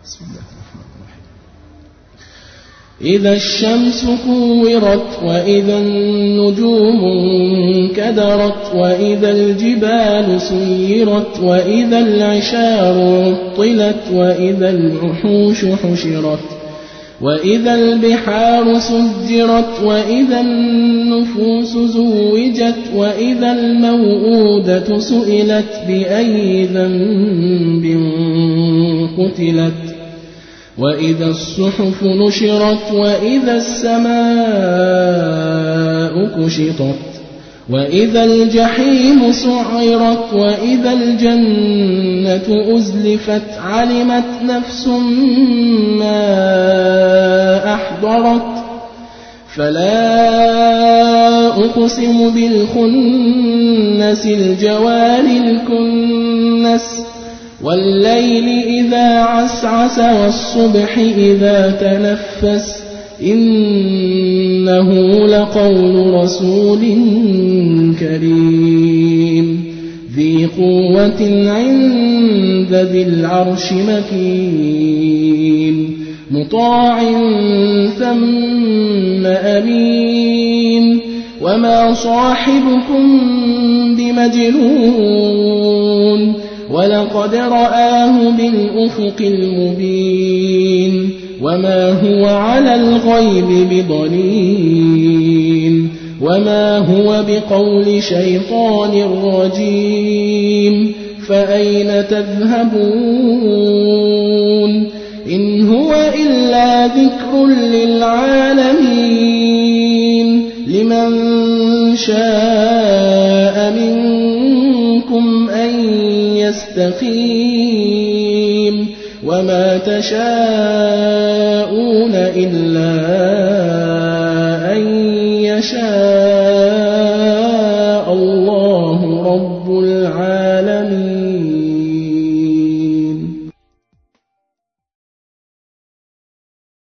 بسم الله الرحمن الرحيم. إذا الشمس كورت وإذا النجوم انكدرت وإذا الجبال سيرت وإذا العشار عطلت وإذا الوحوش حشرت وإذا البحار سجرت وإذا النفوس زوجت وإذا الموءودة سئلت بأي ذنب قتلت وإذا الصحف نشرت وإذا السماء كشطت وإذا الجحيم سعرت وإذا الجنة أزلفت علمت نفس ما أحضرت فلا أقسم بالخنس الجوار الكنس والليل إذا عسعس والصبح إذا تنفس إنه لقول رسول كريم ذي قوة عند ذي العرش مكين مطاع ثم أمين وما صاحبكم بمجنون ولقد رآه بالأفق المبين وما هو على الغيب بضنين وما هو بقول شيطان رجيم فأين تذهبون إن هو إلا ذكر للعالمين لمن شاء منكم أن يستقيم وما تشاءون إلا أن يشاء الله رب العالمين.